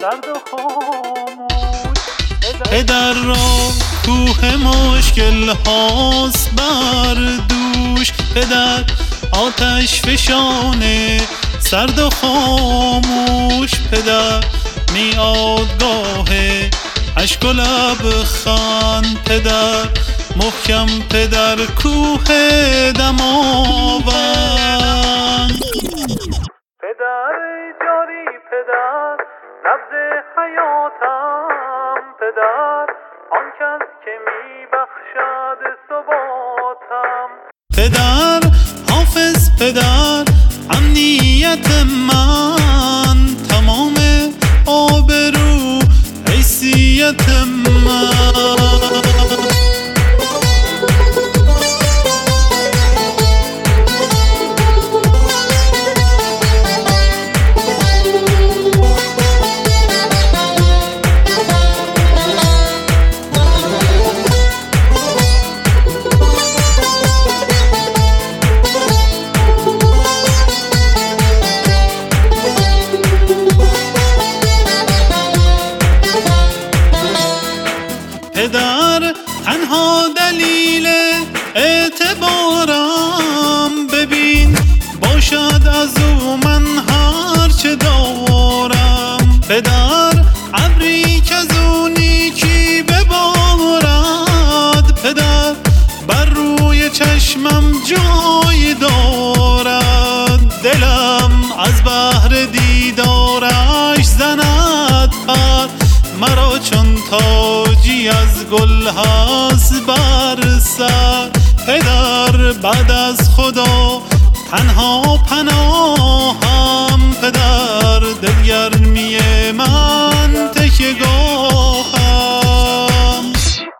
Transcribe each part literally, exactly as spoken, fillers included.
سرد و خاموش. پدر را کوه مشکل هاست بر دوش، پدر آتش فشانه سرد و خاموش. پدر میادگاه اشک و لبخند، پدر محکم، پدر کوه دماوند. پدر جاری، پدر نبض حیاتم، پدر آن کس که میبخشد ثباتم. پدر حافظ، پدر امنیت من، تمام آبرو حیثیت من. پدر تنها دلیل اعتبارم، ببین باشد از او من هر چه دارم. پدر ابری که از او نیکی ببارد، پدر بر روی چشمم جای دارد. دلم از بحر دیدارش زند پر، مرا چون تاجی از گل هست بر سر. پدر بعد از خدا تنها پناهم، پدر دلگرمی من تکیه گاهم.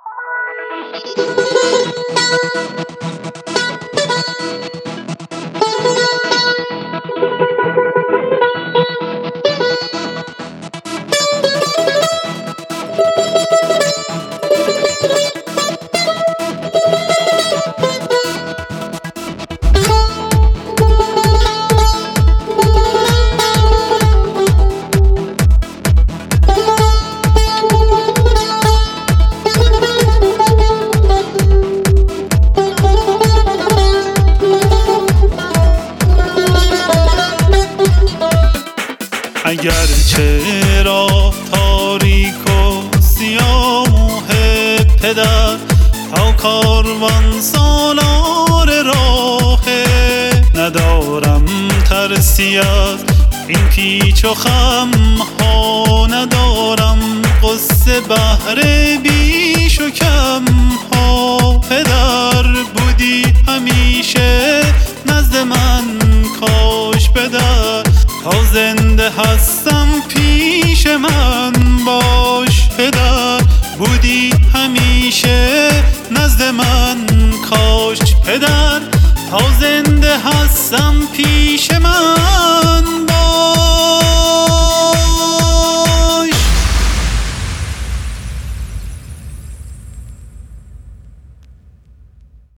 اگر چرا تاریک و سیاه، پدر تا کاروان سالار راه. ندارم ترسی از این پیچ و خم ها، ندارم قصه بهر بیش و کم ها. پدر بودی همیشه نزد من، کاش پدر تا زنده هستم پیش من باش. پدر بودی همیشه نزد من، کاش پدر تا زنده هستم پیش من